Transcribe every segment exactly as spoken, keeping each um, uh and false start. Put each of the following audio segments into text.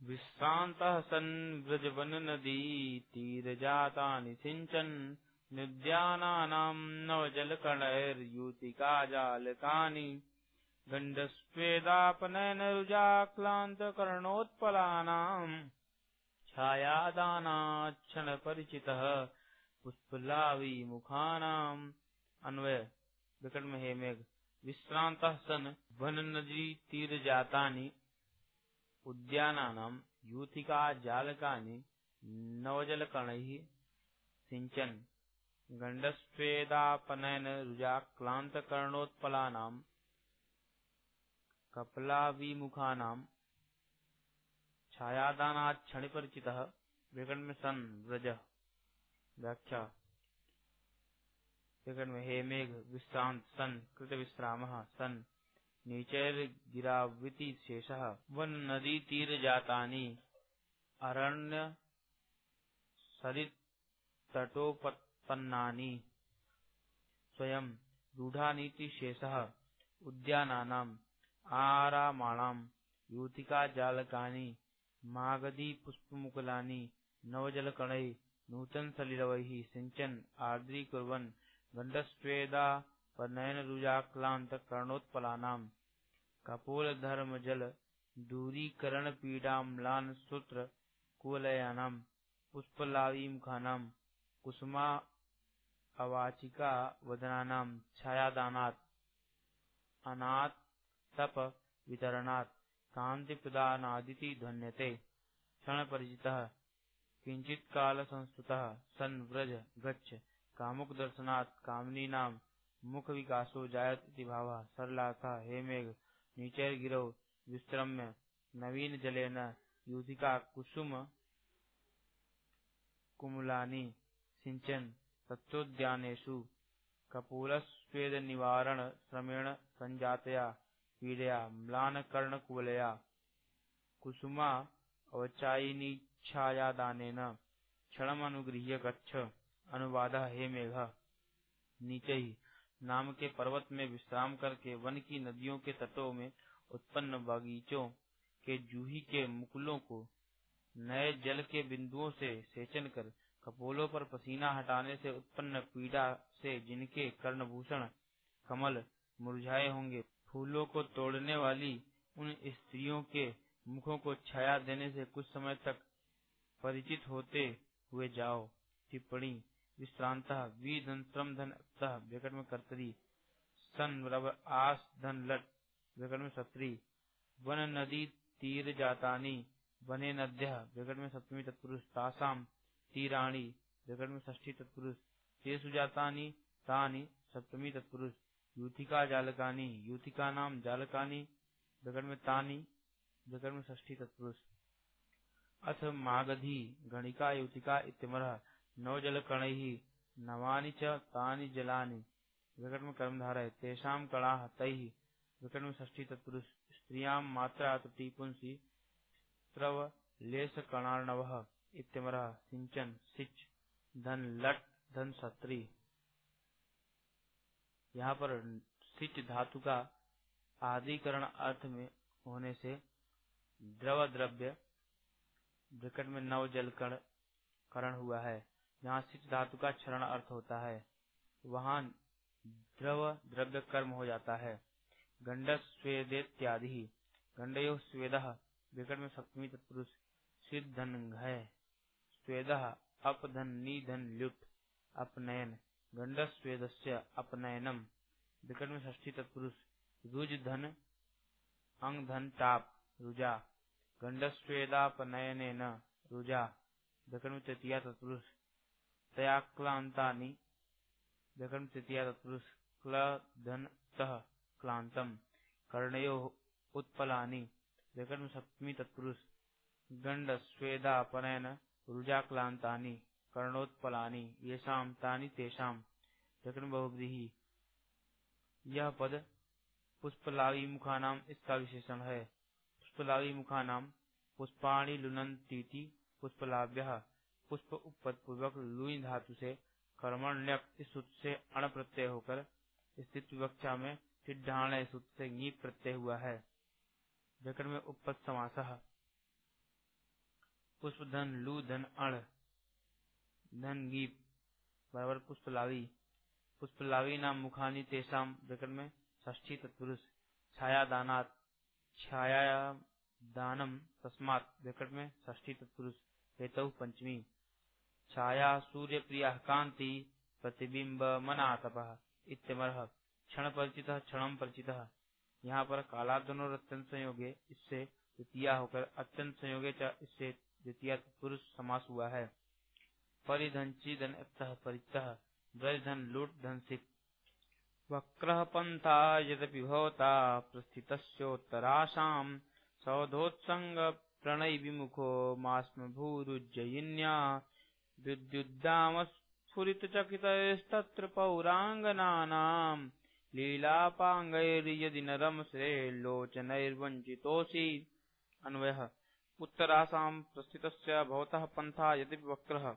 विश्रान्तः सन् व्रजवन नदी तीरजातानि सिञ्चन् नद्यानानां नवजलकणैर्यूतिका जालकानि गण्डस्वेदापनयनरुजाक्लान्तकर्णोत्पलानाम् छायादानाच्छनपरिचितः पुष्पलावीमुखानाम्। अन्वय विकट में हे मेघ विश्रान्तः सन् वन नदी तीर जातानि उद्यानानां यूथिका जालकानि नवजलकणैः सिञ्चन् गण्डस्वेदापनयन रुजाक्लान्तकर्णोत्पलानां कपलाविमुखानां छायादानाच्छनिपरिचितः। विकट में सन व्रज। व्याख्या विकट में हे मेघ विश्रांत सन कृत विश्रामः सन नीचैर्गिरावृति शेषः वन नदी तीर जातानि अरण्य सरित तटोपत्पन्नानि स्वयं रूढानीति शेषः उद्यानानाम् आरामाणाम् यूथिका जालकानि मागधी पुष्पमुकुलानि नवजलकणैः नूतन सलिलवैः सिञ्चन् आर्द्रीकुर्वन् गण्डस्वेदापनयनरुजाक्लान्तकर्णोत्पलानां कपोलधर्मजल दूरीकरणपीडाम्लान सूत्र कुवलयानां पुष्पलावीमुखानां कुसुमा अवाचिका वदनानां छायादानात् अनात्तप वितरणात् कान्तिप्रदानादिति ध्वन्यते। क्षणपरिचितः किंचित्काल संस्तुतः सन् व्रज गच्छ कामुक दर्शनात् कामिनीनां मुख विकासो जायत इति भावः। सरलार्थः हे मेघ नीचैर्गिरौ विश्रम्य नवीन जलेन यूथिका कुसुम कुमुलानि सिञ्चन् तत्रोद्यानेषु कपोलस्वेद निवारण श्रमेण संजातया पीडया म्लानकर्णकुवलया कुसुमा अवचायिनीच्छायादानेन क्षणमनुगृह्य गच्छ। अनुवादः हे मेघ नीचे ही नाम के पर्वत में विश्राम करके वन की नदियों के तटों में उत्पन्न बगीचों के जूही के मुकुलों को नए जल के बिंदुओं से सेचन कर कपोलों पर पसीना हटाने से उत्पन्न पीड़ा से जिनके कर्णभूषण कमल मुरझाए होंगे, फूलों को तोड़ने वाली उन स्त्रियों के मुखों को छाया देने से कुछ समय तक परिचित होते हुए जाओ। टिप्पणी विश्रांतः वी धन श्रम धन अतः विकट में कर्तरी सन रव आस धन लट विकट में सत्री वन नदी तीर जातानि वने नद्यः विकट में सप्तमी तत्पुरुष तासाम तीराणि विकट में षष्ठी तत्पुरुष तेषु जातानि तानि सप्तमी तत्पुरुष यूथिका जालकानि यूथिका नाम जालकानि विकट में तानि विकट में षष्ठी तत्पुरुष। अथ मागधी गणिका यूथिका इत्यमरः नवजलकणैः नवानि च तानि जलानि विकट में कर्मधारय तेषां कणाः तैः विकट में षष्ठी तत्पुरुष स्त्रियां मात्रा तुति पुंसि स्त्रव लेशकणार्णवः इत्यमरः सिंचन सिच धन लट धन सत्री। यहाँ पर सिच धातु का आदिकरण अर्थ में होने से द्रव द्रव्य विकट में नव जल कण करण हुआ है। जहाँ सिच धातु का क्षरण अर्थ होता है वहाँ द्रव द्रव्य कर्म हो जाता है। गंडस स्वेदेत्यादि गंडयो स्वेदः विकट में सप्तमी तत्पुरुष सिद्ध धन घय स्वेदः अपधन निधन ल्युट अपनयन गंडस स्वेदस्य अपनयनम विकट में षष्ठी तत्पुरुष रुज धन अंग धन टाप रुजा गंडस स्वेदापनयनेन रुजा विकट में तृतीया तत्पुरुष तयाक्लांतानि विकट में तृतीया तत्पुरुष क्ल धन तः क्लांतम कर्णयोः उत्पलानि विकट में सप्तमी तत्पुरुष गंड स्वेदापनयन रुजाक्लांतानि कर्णोत्पलानि येषां तानि तेषां विकट में बहुव्रीहि। यह पद पुष्पलावीमुखानाम इसका विशेषण है। पुष्पलावीमुखानाम पुष्पाणि लुनन्तीति पुष्पलाभ्यः पुष्प उपपद पूर्वक लुई धातु से कर्मण्यक इस सूत्र से अण प्रत्यय होकर स्थित विवक्षा में सिद्धाण सूत्र से ङी प्रत्यय हुआ है। विकट में उपपद समासः पुष्प धन लू धन अण धन गीप बराबर पुष्पलावी। पुष्पलावी नाम मुखानी तेसाम ब्रैकेट में षष्ठी तत्पुरुष। छाया दानात छाया दानम तस्मात ब्रैकेट में षष्ठी तत्पुरुष हेतु पंचमी। छाया सूर्य प्रिया कांति प्रतिबिंब मनातपः इत्यमरः क्षण परिचित क्षणम परिचित। यहाँ पर कालाधन और अत्यंत संयोगे इससे द्वितीय होकर अत्यंत संयोगे च इससे द्वितीय पुरुष समास हुआ है। परिधन चिदन परितः ब्रज धन लूट धन सिप। वक्रः पंथा यदपि भवता प्रस्थितस्योत्तरासां सौधोत्संग प्रणय विमुखो मास्म भूरुज्जयिन्या विद्युद्दाम स्फुरितचकितस्तत्र पौरांगनानां लीलापांगैर्यदि न रमसे लोचनैर्वञ्चितोऽसि। अन्वयः उत्तरासां प्रस्थितस्य भवतः पंथा यद्यपि वक्रः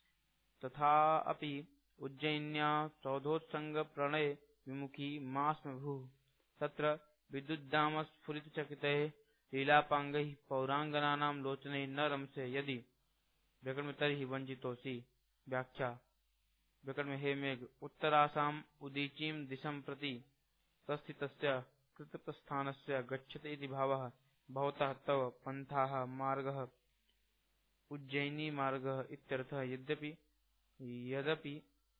तथापि उज्जयिन्या सौधोत्संग प्रणय विमुखी मास्म भूः तत्र विद्युद्दाम स्फुरितचकितैः लीलापांगैः पौरांगनानां लोचनैः न रमसे यदि ब्रैकेट में तर्हि वंचितोऽसि। व्याख्या ब्रैकेट में हे मेघ उत्तरासाम उदीचीं दिशं प्रति प्रस्थितस्य कृतप्रस्थानस्य गच्छति इति भावः भवतः तव पंथाः मार्गः उज्जयिनी मार्गः इत्यर्थः। यद्यपि यदपि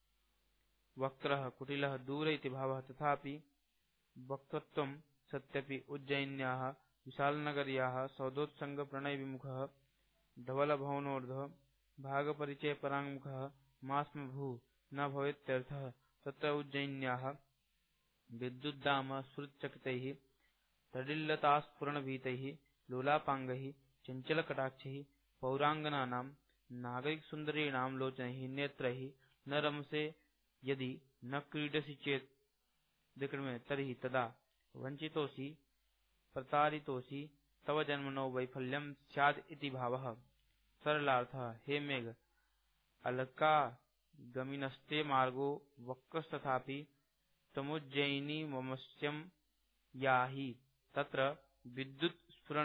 वक्रः कुटिलः दूरे इति भावः तथापि वक्रत्वं सत्यपि उज्जयिन्याः विशालनगर्याः सौधोत्संग प्रणय विमुखः धवल भवनोर्ध्व भागपरिचय पराङ्मुखः मास्म भू न भवेत्यर्थः। तत्र उज्जयिन्याः विद्युद्दाम स्फुरितचकितैः तडिल्लतास्फुरणभीतैः लोलापाङ्गैः चञ्चलकटाक्षैः पौराङ्गनानां नागरिकसुन्दरीणां लोचनैः नेत्रैः न रमसे यदि न क्रीडसि चेत् ब्रैकेट में तर्हि तदा वंचितोऽसि प्रतारितोऽसि तव जन्मनो वैफल्यं स्याद् इति भावः। सरलार्थः हे मेघ अलका गमिनस्ते मार्गो वक्रस्तथापि तमुज्जयिनी ममस्यं याहि तत्र विद्युत्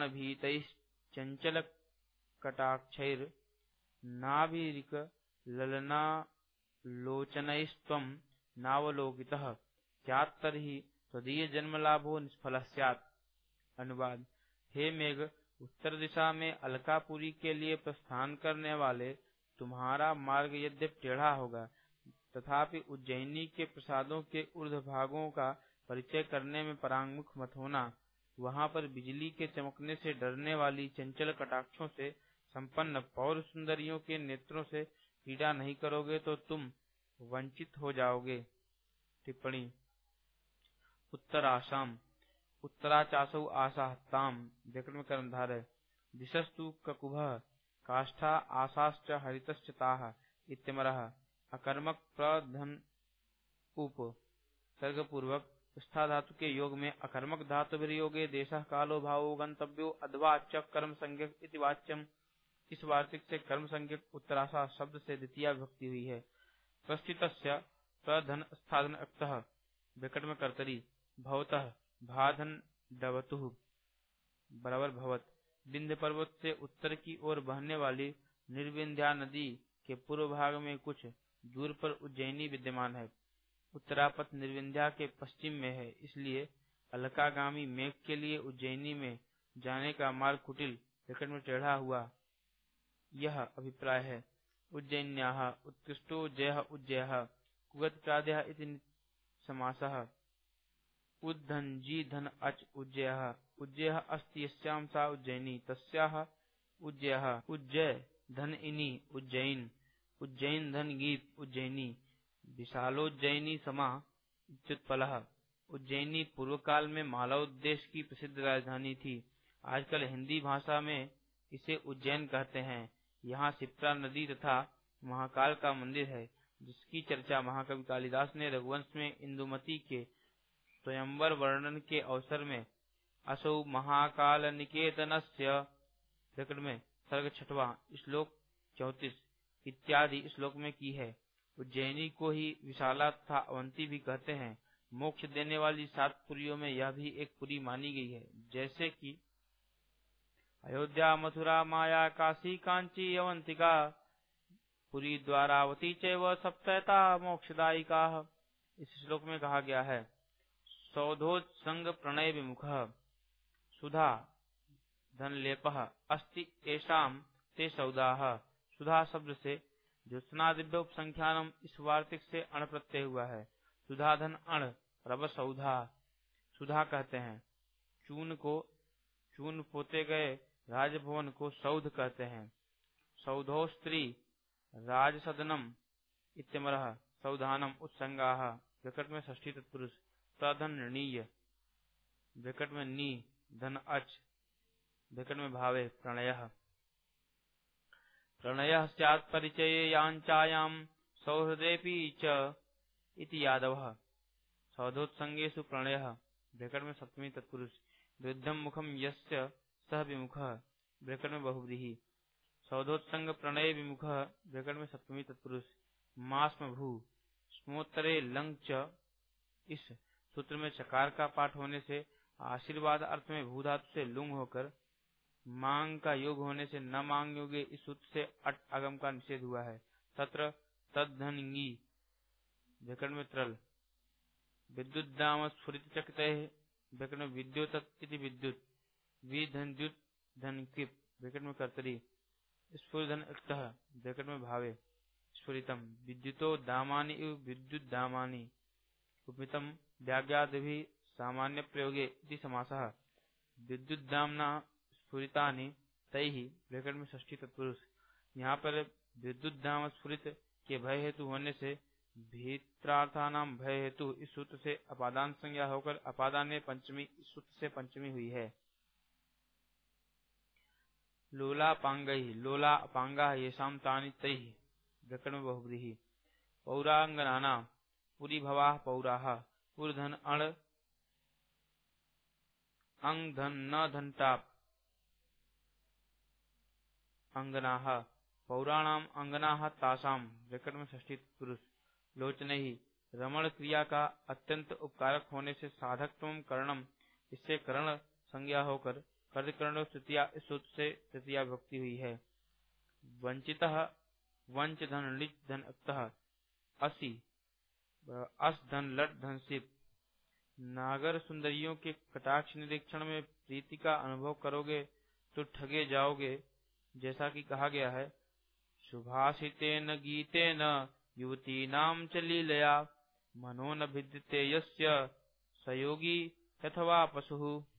स्फुरणभीतैश्चञ्चलकटाक्षैर्नाभिरिक ललनालोचनैस्त्वं नावलोकितः स्यात् तर्हि त्वदीय जन्मलाभो निष्फलः स्यात्। अनुवाद हे मेघ उत्तर दिशा में अलकापुरी के लिए प्रस्थान करने वाले तुम्हारा मार्ग यद्यपि टेढ़ा होगा तथापि उज्जयिनी के प्रसादों के ऊर्ध्व भागों का परिचय करने में परांगमुख मत होना। वहां पर बिजली के चमकने से डरने वाली चंचल कटाक्षों से संपन्न पौर सुंदरियों के नेत्रों से क्रीड़ा नहीं करोगे तो तुम वंचित हो जाओगे। टिप्पणी उत्तरासाम उत्तराचासौ आशाः ताम ब्रैकेट में कर्मधारय दिशस्तु ककुभः काष्ठा आशाश्च हरितश्च ताः इत्यमरः अकर्मक प्रधन उप सर्ग पूर्वक स्था धातु के योग में अकर्मक धातु वियोगे देशः कालो भावो गंतव्यो अथवा च कर्म संज्ञक इति वाच्यम। इस वार्तिक से कर्म संज्ञक उत्तराशा शब्द से द्वितीय विभक्ति हुई है। प्रस्थितस्य प्रधन स्थाधन अक्तः ब्रैकेट में कर्तरी भवतः भाधन डवतुः बराबर भवत। विंध्य पर्वत से उत्तर की ओर बहने वाली निर्विंध्या नदी के पूर्व भाग में कुछ दूर पर उज्जयिनी विद्यमान है। उत्तरापथ निर्विंध्या के पश्चिम में है, इसलिए अलकागामी मेघ के लिए उज्जयिनी में जाने का मार्ग कुटिल ब्रैकेट में टेढ़ा हुआ यह अभिप्राय है। उज्जयिन्याः उत्कृष्टो जयः उज्जयः कुगत प्रादयः इति समासः। उद्धन जी धन अच उज्जयः उज्जयः अस्ति यस्यां सा उज्जयिनी तस्याः उज्जयः उज्जय धन इनि उज्जयिन उज्जैन धन गीत उज्जयिनी विशालोज्जयिनी समा इत्युत्पलः। उज्जयिनी पूर्व काल में मालव देश की प्रसिद्ध राजधानी थी। आजकल हिंदी भाषा में इसे उज्जैन कहते हैं। यहाँ शिप्रा नदी तथा महाकाल का मंदिर है, जिसकी चर्चा महाकवि कालिदास ने रघुवंश में इंदुमती के स्वयंवर वर्णन के अवसर में असौ महाकाल निकेतनस्य ब्रैकेट में सर्ग छठवां श्लोक चौतीस इत्यादि श्लोक में की है। उज्जयिनी को ही विशाला तथा अवंती भी कहते हैं। मोक्ष देने वाली सात पुरियों में यह भी एक पुरी मानी गई है। जैसे कि अयोध्या मथुरा माया काशी कांची अवंतिका पुरी द्वारावती चैव सप्तैता मोक्षदायिका। इस श्लोक में कहा गया है सौधोत्संग प्रणय विमुख सुधा धनलेपः अस्ति एषाम ते सौदाः। सुधा शब्द से ज्योत्सनादिव्य उपसंख्यानम इस वार्तिक से अण प्रत्यय हुआ है। सुधा धन अण रव सौधा सुधा कहते हैं। चून को चून पोते गए राजभवन को सौध कहते हैं। सौधो स्त्री राजसदनम इत्यमरः सौधानम उत्संगाः। विकट में षष्ठी तत्पुरुष प्रधन णीय विकट में नी धन अच विकट में भावे प्रणयः। प्रणयः स्यात् परिचये यांचायां सौहृदेऽपि च इति यादवः। सौधोत्संगेषु प्रणयः विकट में सप्तमी तत्पुरुष विरुद्धम मुखम यस्य सह विमुखः विकट में बहुव्रीहि। सौधोत्संग प्रणय विमुखः विकट में सप्तमी तत्पुरुष मास्म भू स्मोत्तरे लंग च। इस सूत्र में चकार का पाठ होने से आशीर्वाद अर्थ में भू धातु से लुंग होकर मांग का योग होने से न मांग योगे इस सूत्र से अट आगम का निषेध हुआ है। तत्र तद्धनंगी विकट में त्रल विद्युत दाम स्फुरित चकित विकट में विद्युत इति विद्युत विधन्युत धन किप विकट में कर्तरी स्फुरधन इक्तः विकट में भावे स्फुरितम विद्युतो दामानि इव विद्युत दामानि उपमितम व्याज्ञादिभिः सामान्य प्रयोगे इति समासः। विद्युत दामना स्फुरितानि तैः विकट में षष्ठी तत्पुरुष। यहाँ पर विद्युत दाम स्फुरित के भय हेतु होने से भीत्रार्थानाम भय हेतु इस सूत्र से अपादान संज्ञा होकर अपादान में पंचमी इस सूत्र से पंचमी हुई है। लोला पांगई लोला अपांगा येषाम तानि तैः विकट में बहुव्रीहि। पौरांगनाना पुरी भवाः पौराः पुरधन अण अंग धन न धनताप अंगनाः पौराणाम अंगनाः तासाम विकट में षष्ठी पुरुष। लोचनहि रमण क्रिया का अत्यंत उपकारक होने से साधकत्वम करणम इससे करण संज्ञा होकर कर्तकरणो तृतीया इस सूत्र से तृतीया विभक्ति हुई है। वंचितः वंच धन लिच धन अक्तः असि अस धन लट धन सिप। नागर सुंदरियों के कटाक्ष निरीक्षण में प्रीति का अनुभव करोगे तो ठगे जाओगे, जैसा कि कहा गया है सुभाषितेन गीतेन युवतीनां च लीलया मनो न भिद्यते यस्य सयोगी अथवा पशुः।